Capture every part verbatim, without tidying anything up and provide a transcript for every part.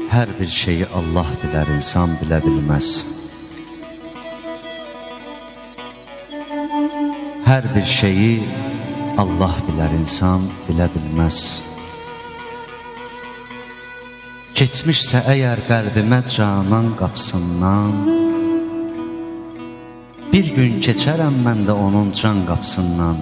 Hər bir şeyi Allah bilər, insan bilə bilməz. Hər bir şeyi Allah bilər, insan bilə bilməz. Keçmişsə əgər qəlbimə canan qapısından, bir gün keçərəm mən də onun can qapısından.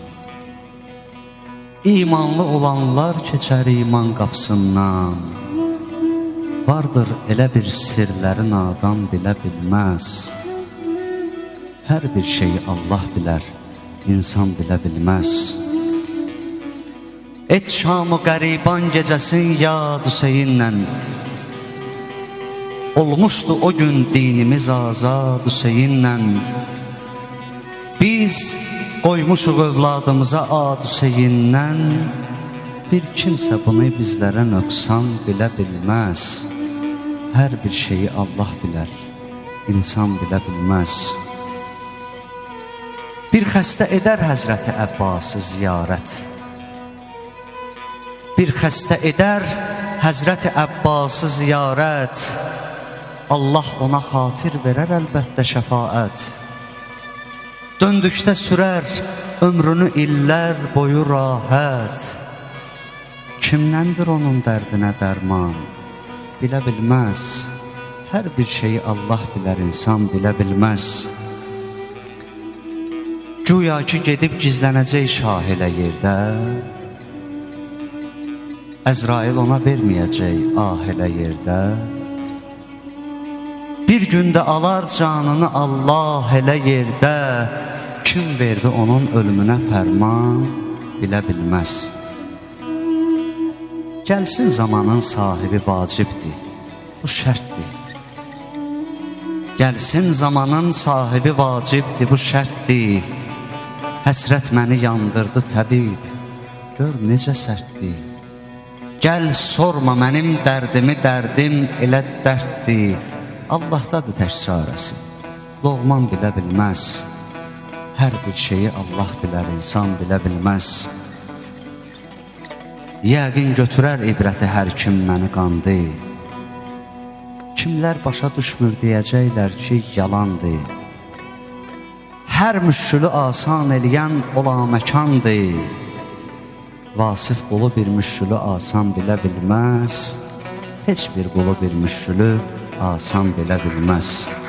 İmanlı olanlar keçər iman qapısından. Vardır elə bir sirləri nadan bilə bilməz. Hər bir şeyi Allah bilər, insan bilə bilməz. Et Şam-ı qəriban gecəsin yad Hüseyinlə, olmuşdu o gün dinimiz azad Hüseyinlə. Biz qoymuşuq övladımıza ad Hüseyindən, bir kimsə bunu bizlərə nöqsan bilə bilməz. Hər bir şeyi Allah bilər, insan bilə bilməz. Bir xəstə edər Həzrəti Əbbası ziyarət, bir xəstə edər Həzrəti Əbbası ziyarət, Allah ona xatir verər əlbəttə şəfaət. Döndükdə sürər ömrünü illər boyu rahət. Kimləndir onun dərdinə dərman, bilə bilməz. Hər bir şeyi Allah bilər, insan bilə bilməz. Güya ki gedib gizlənəcək şah elə yerdə, Əzrail ona verməyəcək ah elə yerdə. Bir gündə alar canını Allah elə yerdə, kim verdi onun ölümünə fərman, bilə bilməz. Gəlsin zamanın sahibi vacibdir, bu şərtdir. Gəlsin zamanın sahibi vacibdir, bu şərtdir. Həsrət məni yandırdı təbib, gör necə sərtdir. Gəl sorma mənim dərdimi, dərdim elə dərddir. Allahdadır tək çarəsi, loğman bilə bilməz. Hər bir şeyi Allah bilər, insan bilə bilməz. Yəqin götürər ibrəti hər kim məni qandı. Kimlər başa düşmür deyəcəklər ki, yalandır. Hər müşkülü asan eləyən ola məkandır. Vasif qulu bir müşkülü asan bilə bilməz. Heç bir qulu bir müşkülü asan bilə bilməz.